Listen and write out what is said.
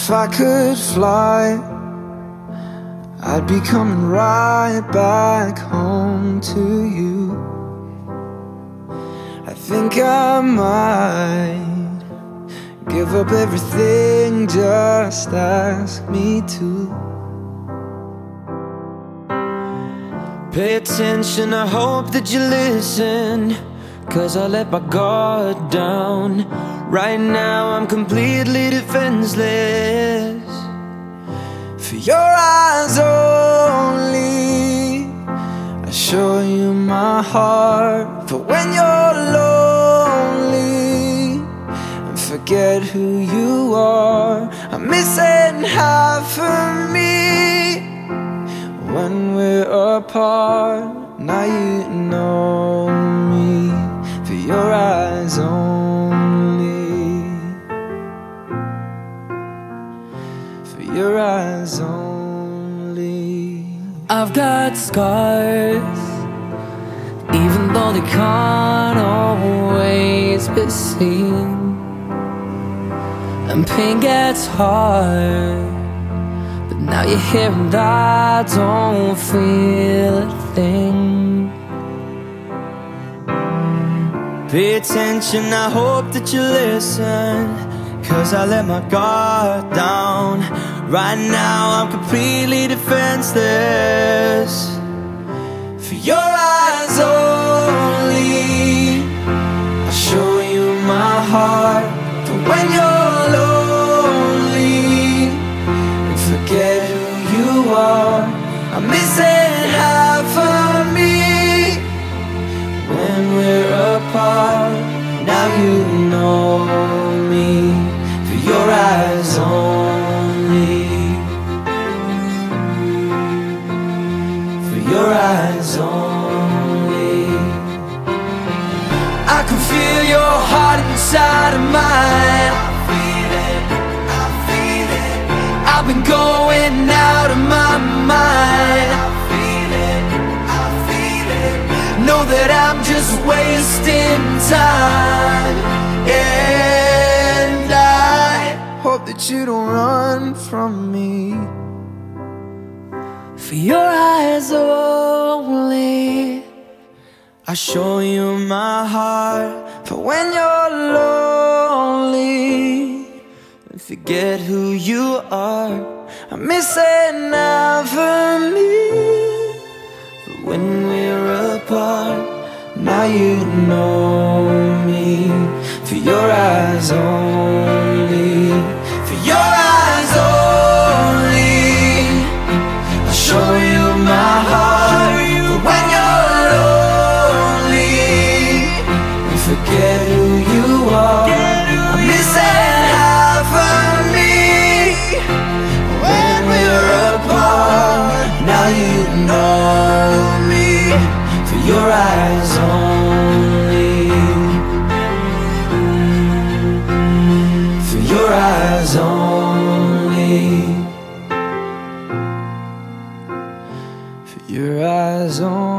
If I could fly, I'd be coming right back home to you. I think I might give up everything, just ask me to. Pay attention, I hope that you listen, 'cause I let my guard down. Right now I'm completely defenseless. For your eyes only, I show you my heart. For when you're lonely and forget who you are, I'm missing half of me when we're apart. Now you know me, for your eyes only, for your eyes only. I've got scars, even though they can't always be seen, and pain gets hard, but now you're here and I don't feel a thing. Pay attention, I hope that you listen, 'cause I let my guard down. Right now I'm completely defenseless. For your eyes only, I show you my heart. For when you're lonely and forget who you are, I'm missing half of me when we're apart. Now you know me, for your eyes only, for your eyes only. I can feel your heart inside of mine. I feel it, I feel it. I've been going out of my mind. I feel it, I feel it. Know that I'm just wasting time, and I hope that you don't run from me. For your eyes only, I show you my heart. For when you're lonely and forget who you are, I'm missing out for me. But when we're apart, now you know me, for your eyes only, for your eyes only, I show you my heart. For when you're lonely and forget who you are, I'm missing half of me when we're apart. Now you know me, for your eyes only, for your eyes only, for your eyes only.